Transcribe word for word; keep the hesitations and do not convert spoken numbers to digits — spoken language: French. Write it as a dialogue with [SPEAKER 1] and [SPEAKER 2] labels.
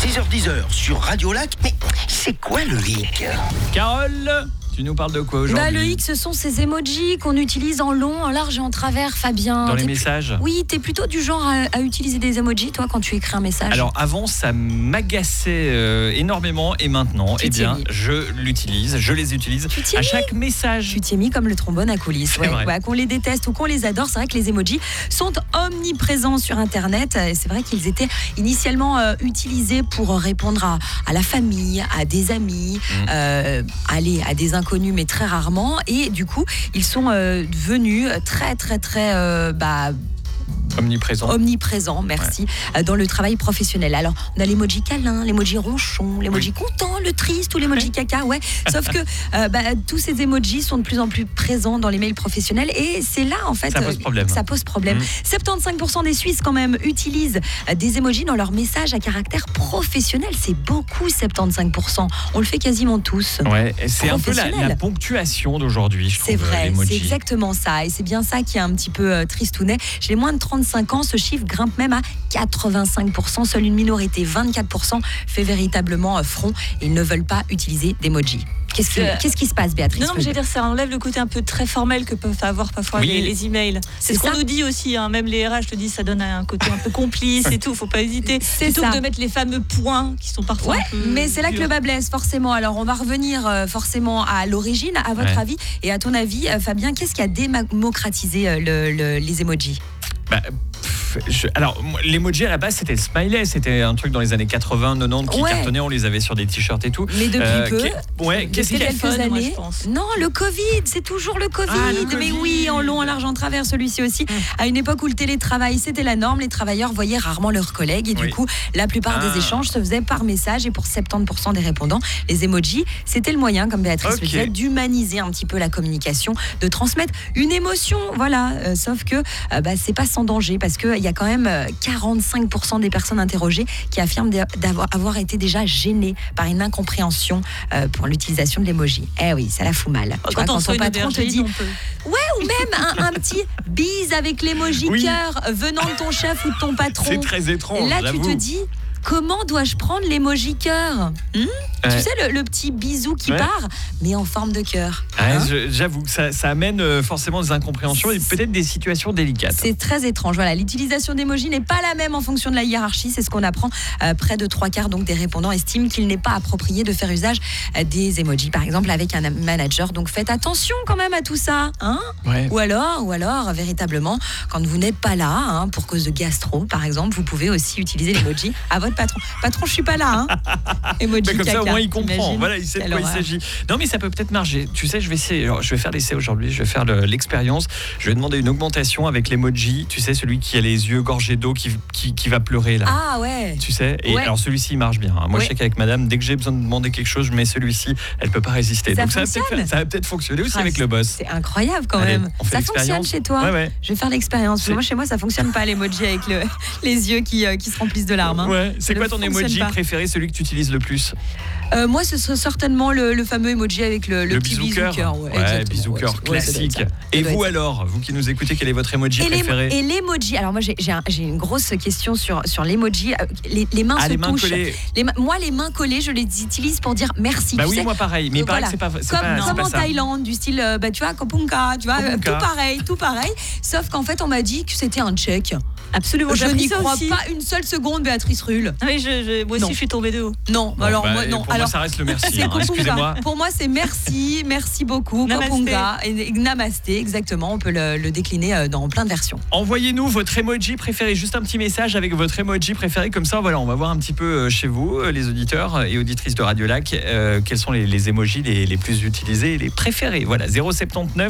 [SPEAKER 1] six heures dix sur Radio Lac. Mais c'est quoi le hic ?
[SPEAKER 2] Carole, tu nous parles de quoi aujourd'hui ?
[SPEAKER 3] Bah, le hic, ce sont ces emojis qu'on utilise en long, en large et en travers, Fabien.
[SPEAKER 2] Dans les
[SPEAKER 3] T'es
[SPEAKER 2] messages
[SPEAKER 3] plus... Oui, t'es plutôt du genre à, à utiliser des emojis, toi, quand tu écris un message.
[SPEAKER 2] Alors avant, ça m'agaçait euh, énormément et maintenant,
[SPEAKER 3] Tu
[SPEAKER 2] eh
[SPEAKER 3] t'y
[SPEAKER 2] bien,
[SPEAKER 3] es mis.
[SPEAKER 2] je l'utilise, je les utilise
[SPEAKER 3] Tu t'y es
[SPEAKER 2] à
[SPEAKER 3] mis
[SPEAKER 2] chaque message.
[SPEAKER 3] Tu t'y es mis comme le trombone à coulisses.
[SPEAKER 2] C'est
[SPEAKER 3] Ouais,
[SPEAKER 2] vrai.
[SPEAKER 3] ouais, qu'on les déteste ou qu'on les adore, c'est vrai que les emojis sont omniprésents sur Internet. C'est vrai qu'ils étaient initialement euh, utilisés pour répondre à, à la famille, à des amis,
[SPEAKER 2] Mmh.
[SPEAKER 3] euh, allez, à des inconnus, mais très rarement. Et du coup, ils sont euh, devenus très, très, très... euh, bah,
[SPEAKER 2] Omniprésent.
[SPEAKER 3] omniprésent, merci, ouais. Dans le travail professionnel. Alors, on a l'emoji câlin, l'emoji ronchon, l'emoji oui. content, le triste ou l'emoji caca, ouais. Sauf que euh, bah, tous ces emojis sont de plus en plus présents dans les mails professionnels et c'est là, en fait,
[SPEAKER 2] ça pose problème.
[SPEAKER 3] Euh, ça pose problème. Mmh. soixante-quinze pour cent des Suisses, quand même, utilisent des emojis dans leurs messages à caractère professionnel. C'est beaucoup, soixante-quinze pour cent. On le fait quasiment tous.
[SPEAKER 2] Ouais, c'est un peu la, la ponctuation d'aujourd'hui, je trouve.
[SPEAKER 3] C'est vrai,
[SPEAKER 2] euh,
[SPEAKER 3] c'est exactement ça. Et c'est bien ça qui est un petit peu euh, tristounet. Chez les moins de trente-cinq ans, ce chiffre grimpe même à quatre-vingt-cinq pour cent. Seule une minorité, vingt-quatre pour cent, fait véritablement front et ils ne veulent pas utiliser d'emojis. Qu'est-ce qui,
[SPEAKER 4] euh...
[SPEAKER 3] qu'est-ce qui se passe, Béatrice ?
[SPEAKER 4] Non, non, mais je veux dire, ça enlève le côté un peu très formel que peuvent avoir parfois oui. les, les emails. C'est, c'est ce qu'on ça. nous dit aussi, hein. Même les R H te disent, ça donne un côté un peu complice et tout, faut pas hésiter. C'est Plutôt ça. Que de mettre les fameux points qui sont parfois
[SPEAKER 3] ouais,
[SPEAKER 4] un peu
[SPEAKER 3] mais c'est là
[SPEAKER 4] durs.
[SPEAKER 3] Que le bas blesse, forcément. Alors, on va revenir euh, forcément à l'origine, à votre ouais. avis. Et à ton avis, euh, Fabien, qu'est-ce qui a démocratisé euh, le, le, les emojis ?
[SPEAKER 2] Bah, pff, je, alors, l'emoji à la base, c'était le smiley. C'était un truc dans les années quatre-vingts, quatre-vingt qui ouais. cartonnait. On les avait sur des t-shirts et tout.
[SPEAKER 3] Mais depuis euh, peu.
[SPEAKER 2] Qu'est, ouais, qu'est-ce qu'il y a
[SPEAKER 3] quelques années moi, je pense. Non, le Covid, c'est toujours le COVID. Ah, le mais COVID. Oui, en long, en large, en travers, celui-ci aussi. Mmh. À une époque où le télétravail, c'était la norme, les travailleurs voyaient rarement leurs collègues. Et oui. du coup, la plupart ah. des échanges se faisaient par message. Et pour soixante-dix pour cent des répondants, les emojis, c'était le moyen, comme Béatrice okay. le disait, d'humaniser un petit peu la communication, de transmettre une émotion. Voilà. Euh, sauf que euh, bah, c'est pas sans danger parce qu'il y a quand même quarante-cinq pour cent des personnes interrogées qui affirment d'avoir avoir été déjà gênées par une incompréhension euh, pour l'utilisation de l'emoji. Eh oui, ça la fout mal.
[SPEAKER 4] Quand, vois, quand ton patron te dit...
[SPEAKER 3] Ouais, ou même un, un petit bise avec l'emoji oui. cœur venant de ton chef ou de ton patron.
[SPEAKER 2] C'est très étrange.
[SPEAKER 3] Là,
[SPEAKER 2] j'avoue.
[SPEAKER 3] tu te dis... Comment dois-je prendre l'emoji cœur hmm ouais. Tu sais, le, le petit bisou qui ouais. part, mais en forme de cœur.
[SPEAKER 2] Ouais, hein je, j'avoue que ça, ça amène euh, forcément des incompréhensions et peut-être des situations délicates.
[SPEAKER 3] C'est très étrange. Voilà, l'utilisation d'emojis n'est pas la même en fonction de la hiérarchie. C'est ce qu'on apprend. Euh, près de trois quarts donc, des répondants estiment qu'il n'est pas approprié de faire usage euh, des emojis, par exemple avec un manager. Donc faites attention quand même à tout ça. Hein
[SPEAKER 2] ouais.
[SPEAKER 3] Ou alors, ou alors, véritablement, quand vous n'êtes pas là, hein, pour cause de gastro, par exemple, vous pouvez aussi utiliser l'emoji à votre patron. Patron, je suis pas là. Hein. Emoji
[SPEAKER 2] mais comme
[SPEAKER 3] caca,
[SPEAKER 2] ça, au moins, il comprend.
[SPEAKER 3] t'imagines
[SPEAKER 2] voilà, il sait de quoi
[SPEAKER 3] horreur.
[SPEAKER 2] il s'agit. Non, mais ça peut peut-être marcher. Tu sais, je vais essayer. Alors, je vais faire l'essai aujourd'hui. Je vais faire le, l'expérience. Je vais demander une augmentation avec l'emoji. Tu sais, celui qui a les yeux gorgés d'eau, qui, qui, qui va pleurer là.
[SPEAKER 3] Ah ouais.
[SPEAKER 2] Tu sais. Et
[SPEAKER 3] ouais.
[SPEAKER 2] alors, celui-ci, il marche bien. Hein. Moi, ouais. je sais qu'avec madame, dès que j'ai besoin de demander quelque chose, je mets celui-ci. Elle peut pas résister.
[SPEAKER 3] Ça
[SPEAKER 2] Donc, ça va,
[SPEAKER 3] faire,
[SPEAKER 2] ça va peut-être fonctionner aussi
[SPEAKER 3] ah,
[SPEAKER 2] avec le boss.
[SPEAKER 3] C'est incroyable quand
[SPEAKER 2] Allez,
[SPEAKER 3] même. Ça fonctionne chez toi.
[SPEAKER 2] Ouais, ouais.
[SPEAKER 3] Je vais faire l'expérience. Moi, chez moi, ça fonctionne pas l'emoji avec le, les yeux qui, euh, qui se remplissent de larmes. Hein.
[SPEAKER 2] Ouais. C'est quoi ton emoji préféré, celui que tu utilises le plus?
[SPEAKER 3] euh, Moi, ce serait certainement le, le fameux emoji avec le, le, le petit bisou cœur.
[SPEAKER 2] Ouais, ouais bisou cœur ouais, classique. Ouais, et vous alors, vous qui nous écoutez, quel est votre emoji et préféré?
[SPEAKER 3] Et l'emoji, alors moi j'ai, j'ai, un, j'ai une grosse question sur, sur l'emoji. Les, les mains
[SPEAKER 2] ah,
[SPEAKER 3] se
[SPEAKER 2] les mains
[SPEAKER 3] touchent.
[SPEAKER 2] Les
[SPEAKER 3] ma- moi, les mains collées, je les utilise pour dire merci.
[SPEAKER 2] Bah
[SPEAKER 3] tu
[SPEAKER 2] oui,
[SPEAKER 3] sais,
[SPEAKER 2] moi pareil. Mais
[SPEAKER 3] euh,
[SPEAKER 2] pareil,
[SPEAKER 3] voilà.
[SPEAKER 2] c'est pas, c'est
[SPEAKER 3] comme,
[SPEAKER 2] pas,
[SPEAKER 3] comme
[SPEAKER 2] c'est pas
[SPEAKER 3] en
[SPEAKER 2] ça.
[SPEAKER 3] Thaïlande, du style, bah, tu vois, Kopunka, tu vois,
[SPEAKER 2] Kopunka.
[SPEAKER 3] tout pareil, tout pareil. Sauf qu'en fait, on m'a dit que c'était un tchèque.
[SPEAKER 4] Absolument,
[SPEAKER 3] je n'y crois
[SPEAKER 4] aussi.
[SPEAKER 3] pas une seule seconde, Béatrice Rulle.
[SPEAKER 4] Oui, je, je, moi aussi, non. je suis tombée de haut.
[SPEAKER 3] Non,
[SPEAKER 2] bon,
[SPEAKER 3] alors
[SPEAKER 2] bah,
[SPEAKER 3] moi, non.
[SPEAKER 2] Pour
[SPEAKER 3] alors,
[SPEAKER 2] moi, ça reste le merci. Hein,
[SPEAKER 3] excusez-moi. Pour moi, c'est merci, merci beaucoup, Kopunga et Namasté, exactement. On peut le, le décliner dans plein de versions.
[SPEAKER 2] Envoyez-nous votre emoji préféré, juste un petit message avec votre emoji préféré, comme ça, voilà, on va voir un petit peu chez vous, les auditeurs et auditrices de Radio Lac, euh, quels sont les, les emojis les, les plus utilisés et les préférés. Voilà, zéro sept neuf